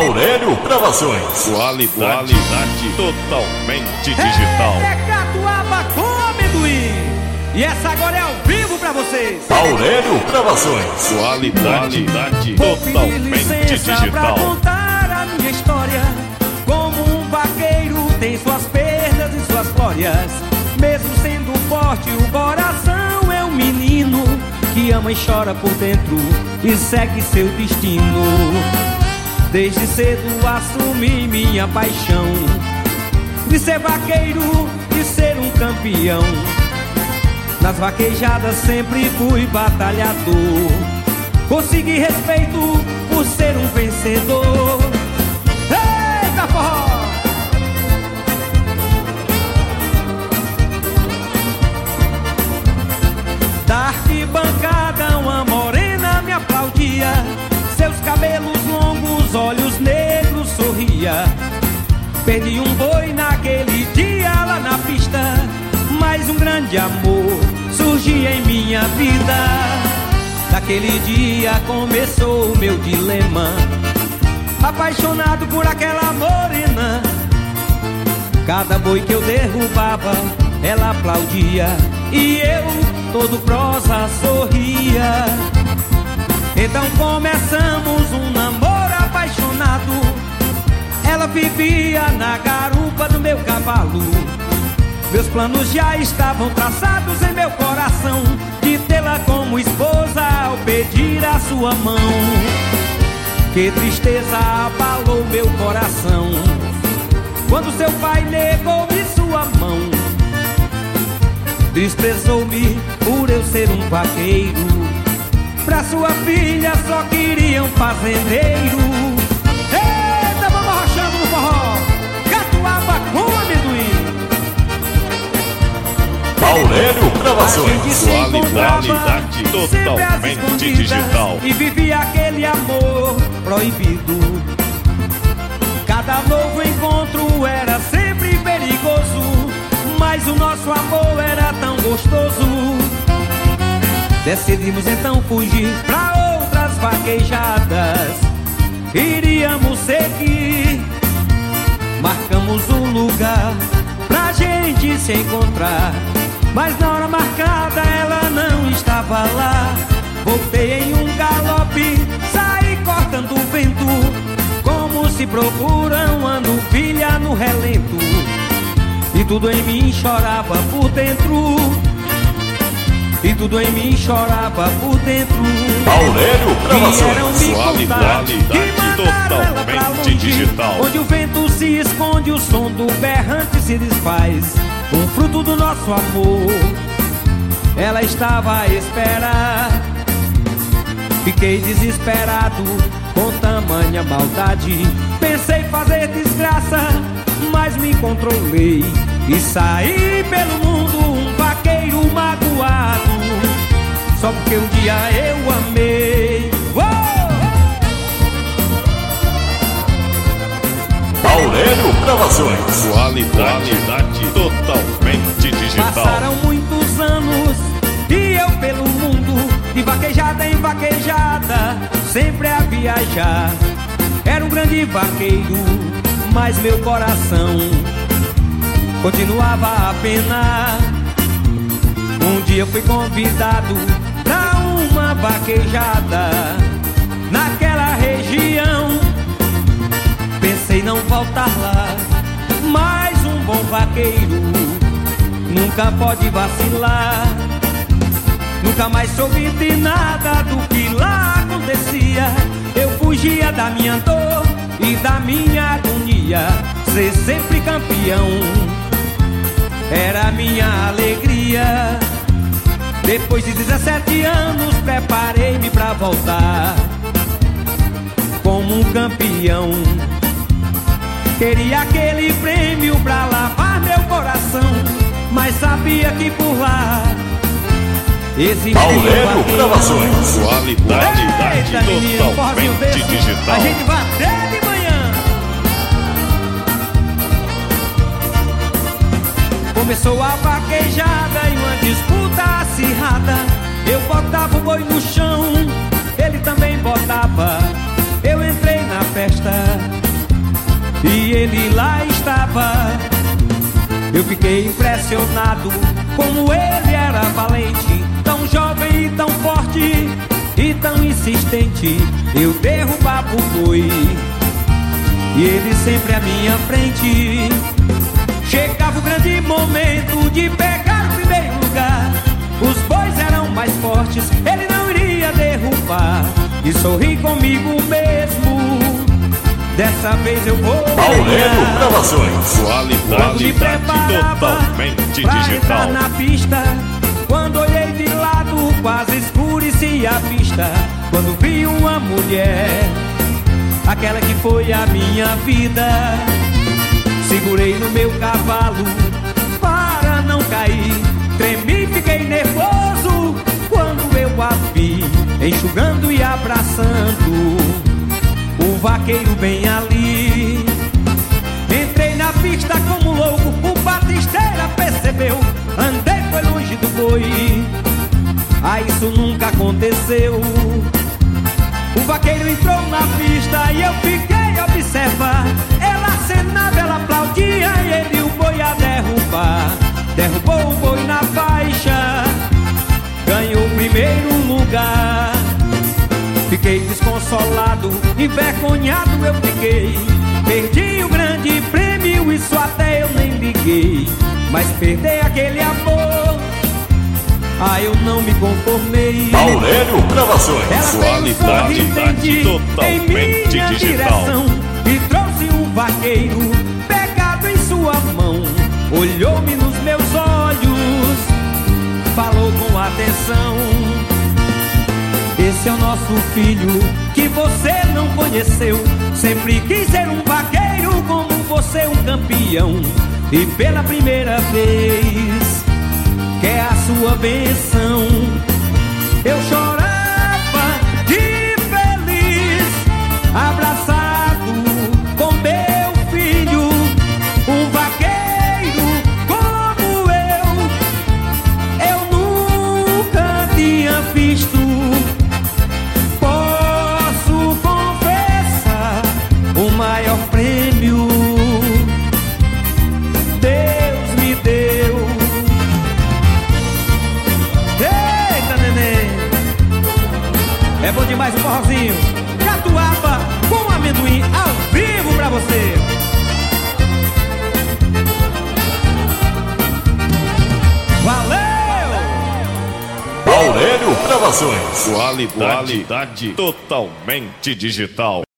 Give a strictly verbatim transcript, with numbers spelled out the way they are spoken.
Aurélio Gravações. Qualidade, qualidade totalmente digital. É catuaba com amendoim. E essa agora é ao vivo pra vocês. Aurélio Gravações. Qualidade, qualidade Vou pedir totalmente licença digital. pra contar a minha história. Como um vaqueiro tem suas perdas e suas glórias. Mesmo sendo forte, o coração é um menino que ama e chora por dentro e segue seu destino. Desde cedo assumi minha paixão de ser vaqueiro e ser um campeão. Nas vaquejadas sempre fui batalhador. Consegui respeito por ser um vencedor. Eita forró! Da arquibancada uma morena me aplaudia. Seus cabelos longos, olhos negros, sorria. Perdi um boi naquele dia lá na pista, mas um grande amor surgia em minha vida. Daquele dia começou o meu dilema, apaixonado por aquela morena. Cada boi que eu derrubava, ela aplaudia e eu, todo prosa, sorria. Então começamos um namoro apaixonado. Ela vivia na garupa do meu cavalo. Meus planos já estavam traçados em meu coração, de tê-la como esposa ao pedir a sua mão. Que tristeza abalou meu coração quando seu pai negou-me sua mão. Desprezou-me por eu ser um vaqueiro. Pra sua filha só queria um fazendeiro. Eita, vamos arrochando no forró. Catuaba com amendoim. Aurélio Gravações. Qualidade totalmente digital. E vivia aquele amor proibido. Cada novo encontro era sempre perigoso, mas o nosso amor era tão gostoso. Decidimos então fugir pra outras vaquejadas. Iríamos seguir. Marcamos um lugar pra gente se encontrar, mas na hora marcada ela não estava lá. Voltei em um galope, saí cortando o vento, como se procura uma novilha no relento. E tudo em mim chorava por dentro, e tudo em mim chorava por dentro. Aurélio Gravações. Qualidade totalmente digital. Onde o vento se esconde, o som do berrante se desfaz. Um fruto do nosso amor, ela estava a esperar. Fiquei desesperado com tamanha maldade. Pensei fazer desgraça, mas me controlei e saí pelo mundo um vaqueiro magoado, só porque um dia eu amei. Uou! Aurélio Gravações. Qualidade totalmente digital. Passaram muitos anos e eu pelo mundo, de vaquejada em vaquejada, sempre a viajar. Era um grande vaqueiro, mas meu coração continuava a penar. Um dia fui convidado pra uma vaquejada naquela região. Pensei não voltar lá, mas um bom vaqueiro nunca pode vacilar. Nunca mais soube de nada do que lá acontecia. Eu fugia da minha dor e da minha agonia. Ser sempre campeão era a minha alegria. Depois de dezessete anos preparei-me pra voltar como um campeão. Queria aquele prêmio pra lavar meu coração, mas sabia que por lá existia Aurélio Gravações. Qualidade Eita, menino, forrozinho totalmente desse, digital. a gente vai até de manhã. Começou a vaquejada e uma disputa acirrada. Eu botava o boi no chão, ele também botava. Eu entrei na festa Eu fiquei impressionado como ele era valente, tão jovem e tão forte e tão insistente. Eu derrubava o boi e ele sempre à minha frente. Chegava o grande momento de pegar o primeiro lugar. Os bois eram mais fortes, ele não iria derrubar. E sorri comigo mesmo, dessa vez eu vou Aurélio Gravações. Qualidade totalmente pra digital. entrar na pista, quando olhei de lado quase escurecia a pista. Quando vi uma mulher, aquela que foi a minha vida, segurei no meu cavalo para não cair. Tremi, fiquei nervoso quando eu a vi, enxugando e abraçando o vaqueiro bem ali. Entrei na pista como louco, o batisteira percebeu. Andei, foi longe do boi, ah, isso nunca aconteceu. O vaqueiro entrou na pista e eu fiquei a observar. Ela acenava, ela aplaudia e ele o boi a derrubar. Derrubou o boi na faixa, ganhou o primeiro lugar. Fiquei desconsolado, envergonhado eu fiquei. Perdi o grande prêmio, isso até eu nem liguei. Mas perder aquele amor, ah, eu não me conformei. Aurélio Gravações. Ela veio sorridente em minha direção e trouxe um vaqueiro pegado em sua mão. Olhou-me nos meus olhos, falou com atenção: esse é o nosso filho que você não conheceu. Sempre quis ser um vaqueiro como você, um campeão. E pela primeira vez quer a sua bênção. Eu chorava de feliz, abraçado com meu filho, um vaqueiro como eu, eu nunca tinha visto. Posso confessar, o maior prêmio Deus me deu. Eita, neném, é bom demais o forrozinho. Catuaba com amendoim ao vivo pra você. Valeu! Aurélio Gravações. Qualidade totalmente digital.